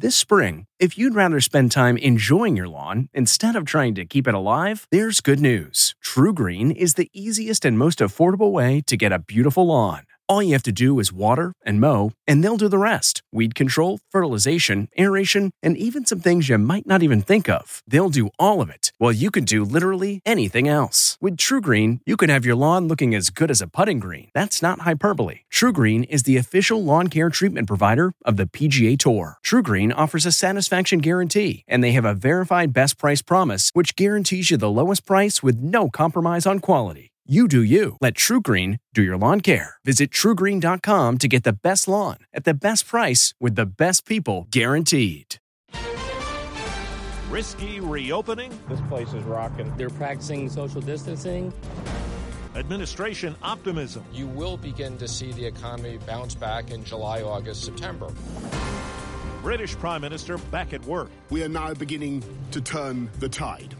This spring, if you'd rather spend time enjoying your lawn instead of trying to keep it alive, there's good news. TruGreen is the easiest and most affordable way to get a beautiful lawn. All you have to do is water and mow, and they'll do the rest. Weed control, fertilization, aeration, and even some things you might not even think of. They'll do all of it, while you can do literally anything else. With TruGreen, you can have your lawn looking as good as a putting green. That's not hyperbole. TruGreen is the official lawn care treatment provider of the PGA Tour. TruGreen offers a satisfaction guarantee, and they have a verified best price promise, which guarantees you the lowest price with no compromise on quality. You do you. Let TruGreen do your lawn care. Visit TruGreen.com to get the best lawn at the best price with the best people guaranteed. Risky reopening. This place is rocking. They're practicing social distancing. Administration optimism. You will begin to see the economy bounce back in July, August, September. British Prime Minister back at work. We are now beginning to turn the tide.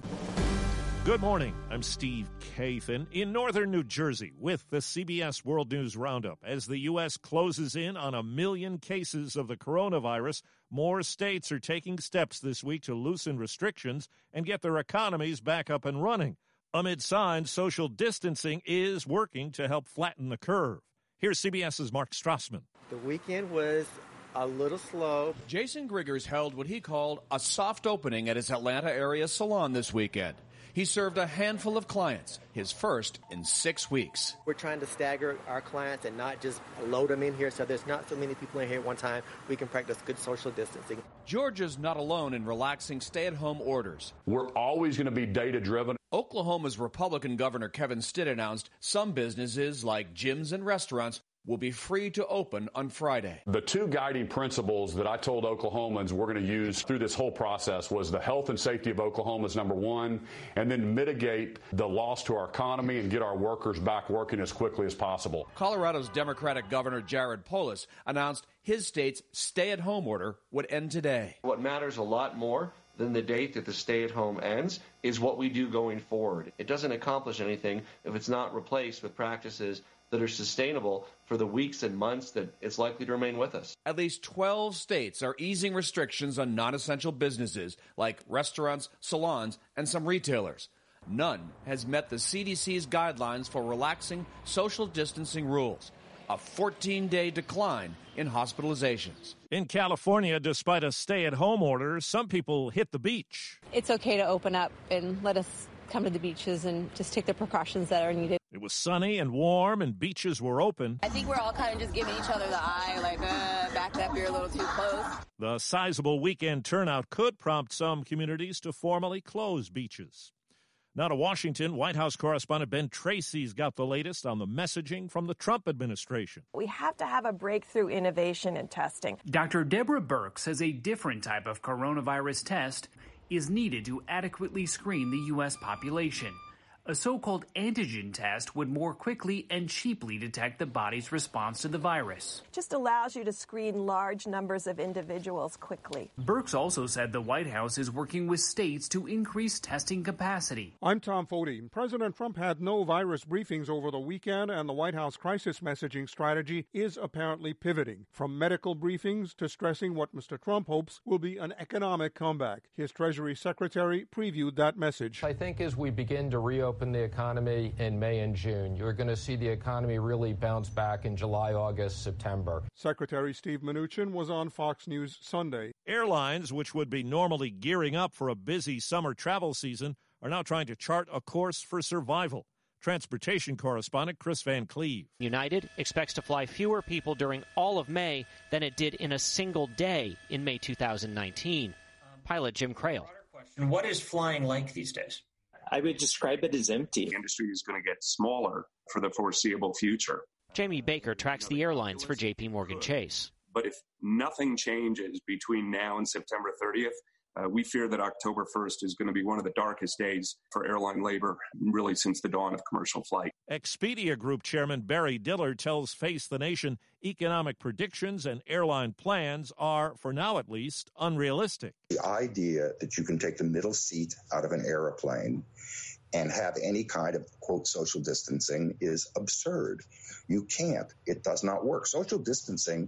Good morning. I'm Steve Kathan in northern New Jersey with the CBS World News Roundup. As the U.S. closes in on 1 million cases of the coronavirus, more states are taking steps this week to loosen restrictions and get their economies back up and running. Amid signs, social distancing is working to help flatten the curve. Here's CBS's Mark Strassman. The weekend was a little slow. Jason Griggers held what he called a soft opening at his Atlanta area salon this weekend. He served a handful of clients, his first in 6 weeks. We're trying to stagger our clients and not just load them in here so there's not so many people in here at one time. We can practice good social distancing. Georgia's not alone in relaxing stay-at-home orders. We're always going to be data-driven. Oklahoma's Republican Governor Kevin Stitt announced some businesses like gyms and restaurants will be free to open on Friday. The two guiding principles that I told Oklahomans we're going to use through this whole process was the health and safety of Oklahomans, number one, and then mitigate the loss to our economy and get our workers back working as quickly as possible. Colorado's Democratic Governor Jared Polis announced his state's stay-at-home order would end today. What matters a lot more than the date that the stay-at-home ends is what we do going forward. It doesn't accomplish anything if it's not replaced with practices that are sustainable for the weeks and months that it's likely to remain with us. At least 12 states are easing restrictions on non-essential businesses like restaurants, salons, and some retailers. None has met the CDC's guidelines for relaxing social distancing rules. A 14-day decline in hospitalizations. In California, despite a stay-at-home order, some people hit the beach. It's okay to open up and let us come to the beaches and just take the precautions that are needed. It was sunny and warm, and beaches were open. I think we're all kind of just giving each other the eye, like, back up, you're a little too close. The sizable weekend turnout could prompt some communities to formally close beaches. Now to Washington, White House correspondent Ben Tracy's got the latest on the messaging from the Trump administration. We have to have a breakthrough innovation in testing. Dr. Deborah Birx says a different type of coronavirus test is needed to adequately screen the U.S. population. A so-called antigen test would more quickly and cheaply detect the body's response to the virus. It just allows you to screen large numbers of individuals quickly. Birx also said the White House is working with states to increase testing capacity. I'm Tom Foti. President Trump had no virus briefings over the weekend, and the White House crisis messaging strategy is apparently pivoting from medical briefings to stressing what Mr. Trump hopes will be an economic comeback. His Treasury Secretary previewed that message. I think as we begin to reopen the economy in May and June, you're going to see the economy really bounce back in July, August, September. Secretary Steve Mnuchin was on Fox News Sunday. Airlines, which would be normally gearing up for a busy summer travel season, are now trying to chart a course for survival. Transportation correspondent Chris Van Cleve. United expects to fly fewer people during all of May than it did in a single day in May 2019. Pilot Jim Crail. What is flying like these days? I would describe it as empty. The industry is going to get smaller for the foreseeable future. Jamie Baker tracks the airlines for J.P. Morgan Chase. But if nothing changes between now and September 30th, we fear that October 1st is going to be one of the darkest days for airline labor, really since the dawn of commercial flight. Expedia Group Chairman Barry Diller tells Face the Nation economic predictions and airline plans are, for now at least, unrealistic. The idea that you can take the middle seat out of an airplane and have any kind of, quote, social distancing is absurd. You can't. It does not work. Social distancing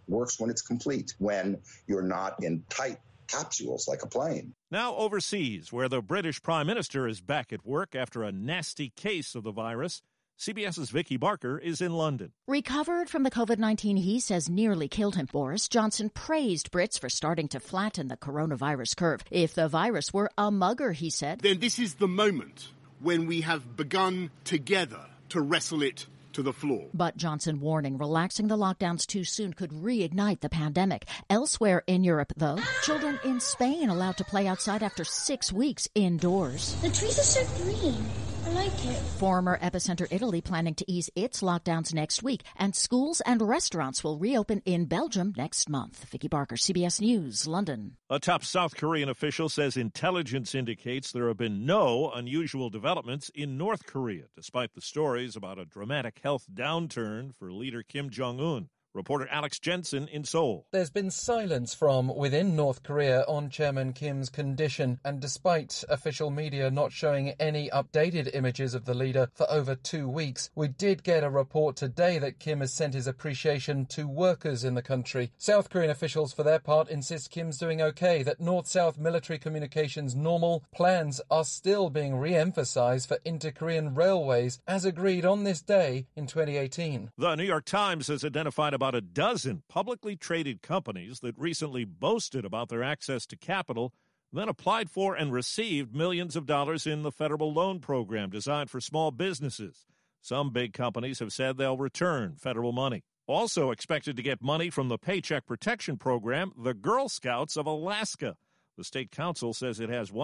works when it's complete, when you're not in tight capsules like a plane. Now overseas, where the British Prime Minister is back at work after a nasty case of the virus, CBS's Vicky Barker is in London. Recovered from the COVID-19 he says nearly killed him, Boris Johnson praised Brits for starting to flatten the coronavirus curve. If the virus were a mugger, he said, then this is the moment when we have begun together to wrestle it to the floor. But Johnson warning relaxing the lockdowns too soon could reignite the pandemic. Elsewhere in Europe, though, children in Spain allowed to play outside after 6 weeks indoors. The trees are so green. I like it. Former epicenter Italy planning to ease its lockdowns next week, and schools and restaurants will reopen in Belgium next month. Vicky Barker, CBS News, London. A top South Korean official says intelligence indicates there have been no unusual developments in North Korea, despite the stories about a dramatic health downturn for leader Kim Jong-un. Reporter Alex Jensen in Seoul. There's been silence from within North Korea on Chairman Kim's condition, and despite official media not showing any updated images of the leader for over 2 weeks, we did get a report today that Kim has sent his appreciation to workers in the country. South Korean officials, for their part, insist Kim's doing okay, that North-South military communications normal. Plans are still being re-emphasized for inter-Korean railways, as agreed on this day in 2018. The New York Times has identified about a dozen publicly traded companies that recently boasted about their access to capital, then applied for and received millions of dollars in the federal loan program designed for small businesses. Some big companies have said they'll return federal money. Also expected to get money from the Paycheck Protection Program, the Girl Scouts of Alaska. The state council says it has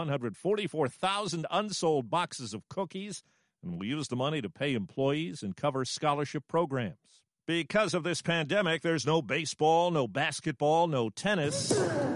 144,000 unsold boxes of cookies and will use the money to pay employees and cover scholarship programs. Because of this pandemic, there's no baseball, no basketball, no tennis,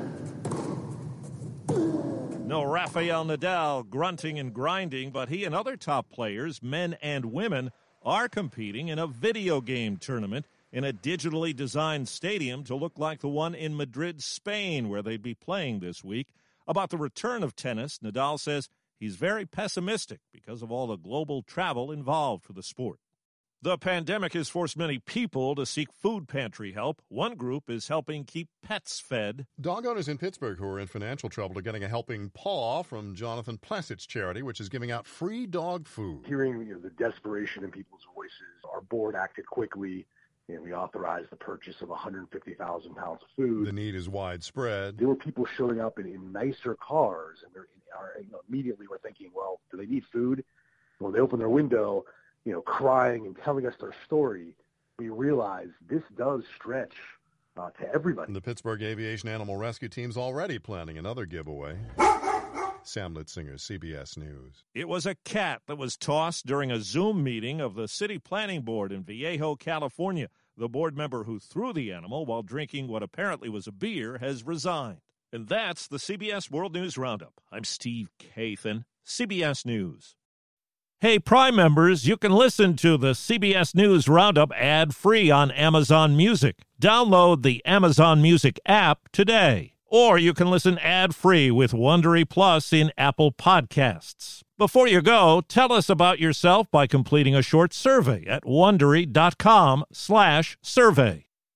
no Rafael Nadal grunting and grinding, but he and other top players, men and women, are competing in a video game tournament in a digitally designed stadium to look like the one in Madrid, Spain, where they'd be playing this week. About the return of tennis, Nadal says he's very pessimistic because of all the global travel involved for the sport. The pandemic has forced many people to seek food pantry help. One group is helping keep pets fed. Dog owners in Pittsburgh who are in financial trouble are getting a helping paw from Jonathan Placett's charity, which is giving out free dog food. Hearing the desperation in people's voices, our board acted quickly, and we authorized the purchase of 150,000 pounds of food. The need is widespread. There were people showing up in nicer cars, and immediately we're thinking, well, do they need food? When they open their window, crying and telling us their story, we realize this does stretch to everybody. The Pittsburgh Aviation Animal Rescue Team's already planning another giveaway. Sam Litzinger, CBS News. It was a cat that was tossed during a Zoom meeting of the City Planning Board in Vallejo, California. The board member who threw the animal while drinking what apparently was a beer has resigned. And that's the CBS World News Roundup. I'm Steve Kathan, CBS News. Hey, Prime members, you can listen to the CBS News Roundup ad-free on Amazon Music. Download the Amazon Music app today. Or you can listen ad-free with Wondery Plus in Apple Podcasts. Before you go, tell us about yourself by completing a short survey at Wondery.com/survey.